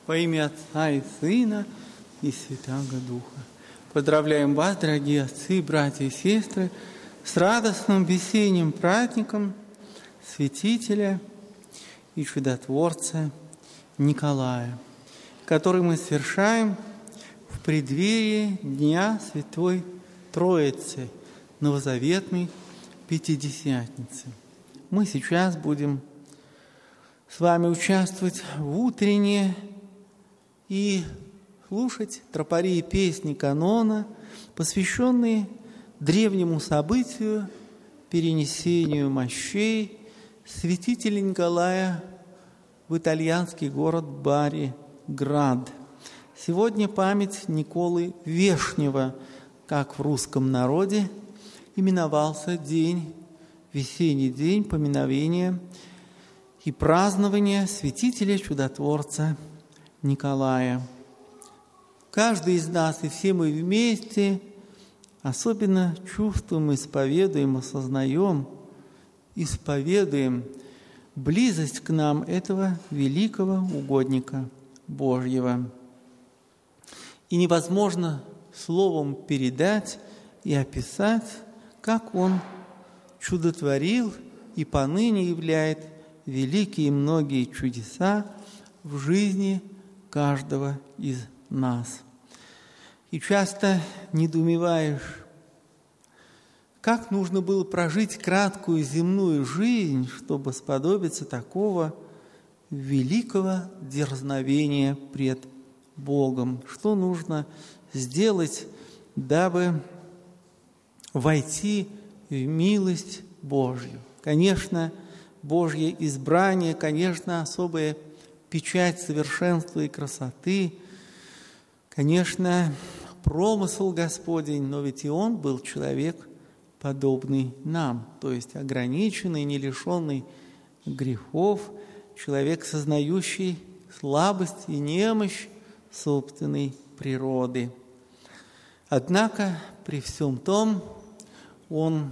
Во имя Отца и Сына и Святаго Духа. Поздравляем вас, дорогие отцы, братья и сестры, с радостным весенним праздником святителя и чудотворца Николая, который мы совершаем в преддверии Дня Святой Троицы, Новозаветной Пятидесятницы. Мы сейчас будем с вами участвовать в утренней и слушать тропарии песни канона, посвященные древнему событию перенесению мощей святителя Николая в итальянский город Бари-Град. Сегодня память Николы Вешнего, как в русском народе именовался день, весенний день поминовения и празднования святителя-чудотворца Николая. Каждый из нас и все мы вместе особенно чувствуем, исповедуем, осознаем, исповедуем близость к нам этого великого угодника Божьего. И невозможно словом передать и описать, как Он чудотворил и поныне являет великие многие чудеса в жизни каждого из нас. И часто недоумеваешь, как нужно было прожить краткую земную жизнь, чтобы сподобиться такого великого дерзновения пред Богом. Что нужно сделать, дабы войти в милость Божью? Конечно, Божье избрание, конечно, особая печать совершенства и красоты, конечно, промысел Господень, но ведь и Он был человек, подобный нам, то есть ограниченный, не лишенный грехов, человек, сознающий слабость и немощь собственной природы. Однако при всем том Он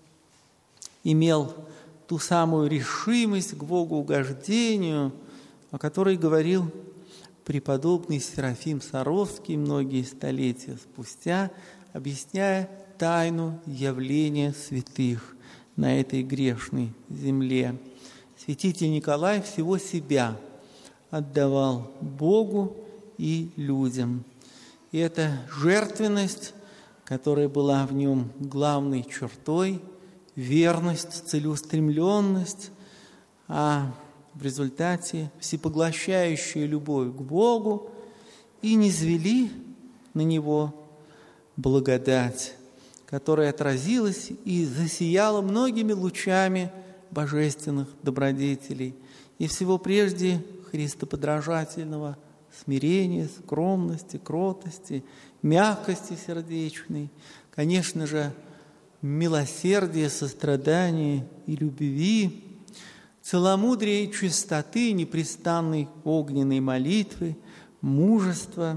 имел ту самую решимость к Богоугождению, о которой говорил преподобный Серафим Саровский многие столетия спустя, объясняя тайну явления святых на этой грешной земле. Святитель Николай всего себя отдавал Богу и людям. И эта жертвенность, которая была в нем главной чертой, верность, целеустремленность, а в результате всепоглощающая любовь к Богу и низвели на Него благодать, которая отразилась и засияла многими лучами божественных добродетелей и всего прежде христоподражательного смирения, скромности, кротости, мягкости сердечной, конечно же, милосердия, сострадания и любви, целомудрия и чистоты, непрестанной огненной молитвы, мужества,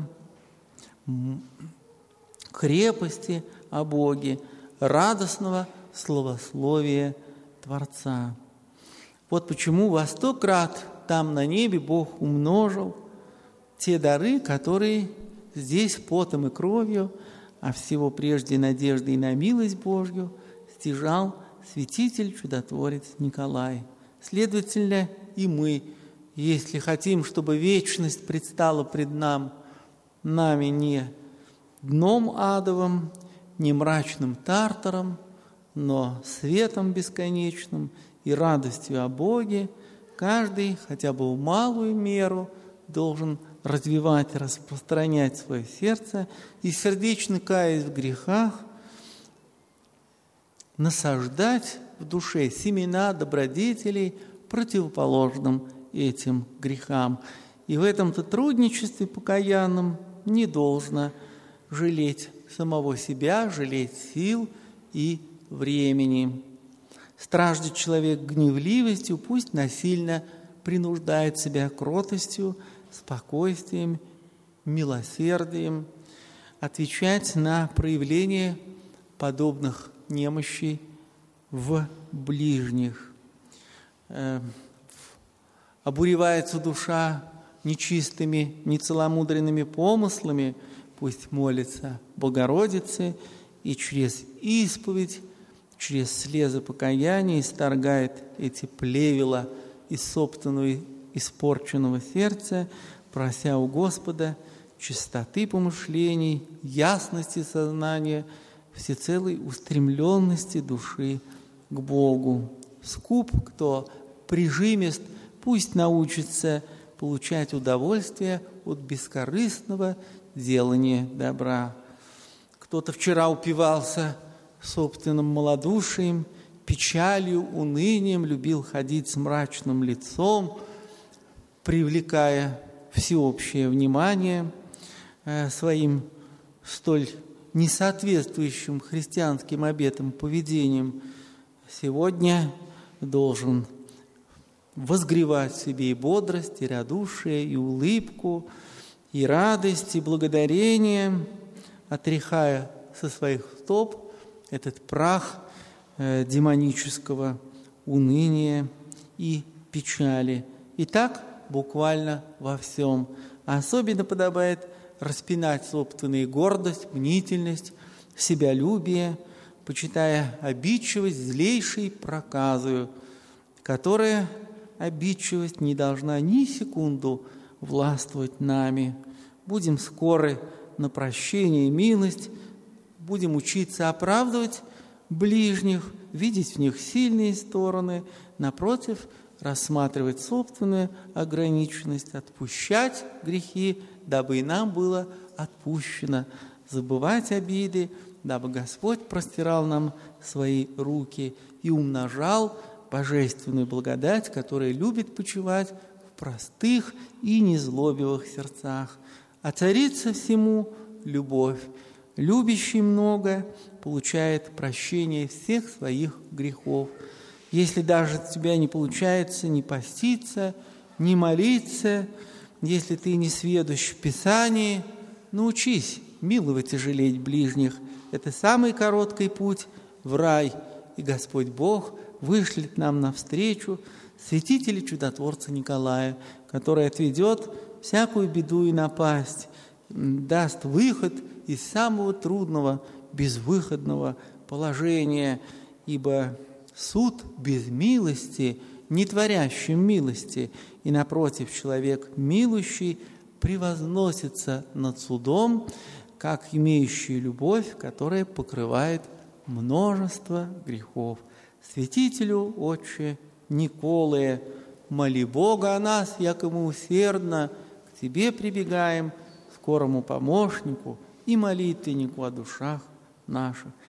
крепости о Боге, радостного славословия Творца. Вот почему во 100 крат там на небе Бог умножил те дары, которые здесь потом и кровью, а всего прежде надеждой на милость Божью, стяжал святитель-чудотворец Николай. Следовательно, и мы, если хотим, чтобы вечность предстала пред нами не дном адовым, не мрачным тартаром, но светом бесконечным и радостью о Боге, каждый хотя бы в малую меру должен развивать и распространять свое сердце и, сердечно каясь в грехах, насаждать в душе семена добродетелей, противоположным этим грехам. И в этом сотрудничестве покаянном не должно жалеть самого себя, жалеть сил и времени. Страждет человек гневливостью, пусть насильно принуждает себя кротостью, спокойствием, милосердием отвечать на проявление подобных немощей в ближних. Обуревается душа нечистыми, нецеломудренными помыслами, пусть молится Богородице и через исповедь, через слезы покаяния исторгает эти плевела из собственного испорченного сердца, прося у Господа чистоты помышлений, ясности сознания, всецелой устремленности души к Богу. Скуп, кто прижимист, пусть научится получать удовольствие от бескорыстного делания добра. Кто-то вчера упивался собственным малодушием, печалью, унынием, любил ходить с мрачным лицом, привлекая всеобщее внимание своим столь несоответствующим христианским обетам поведением, сегодня должен возгревать в себе и бодрость, и радушие, и улыбку, и радость, и благодарение, отряхая со своих стоп этот прах демонического уныния и печали. И так буквально во всем. А особенно подобает распинать собственную гордость, мнительность, себялюбие, почитая обидчивость злейшей проказою, которая обидчивость не должна ни секунду властвовать нами. Будем скоры на прощение и милость, будем учиться оправдывать ближних, видеть в них сильные стороны, напротив, рассматривать собственную ограниченность, отпущать грехи, дабы и нам было отпущено, забывать обиды, дабы Господь простирал нам свои руки и умножал божественную благодать, которая любит почивать в простых и незлобивых сердцах. А царица всему – любовь. Любящий много получает прощение всех своих грехов. Если даже у тебя не получается ни поститься, ни молиться, если ты не сведущ в Писании, научись миловать и жалеть ближних. Это самый короткий путь в рай, и Господь Бог вышлет нам навстречу святителя чудотворца Николая, который отведет всякую беду и напасть, даст выход из самого трудного, безвыходного положения, ибо суд без милости, не творящим милости, и, напротив, человек милующий превозносится над судом, как имеющий любовь, которая покрывает множество грехов. Святителю, Отче Николае, моли Бога о нас, яко мы усердно к Тебе прибегаем, скорому помощнику и молитвеннику о душах наших.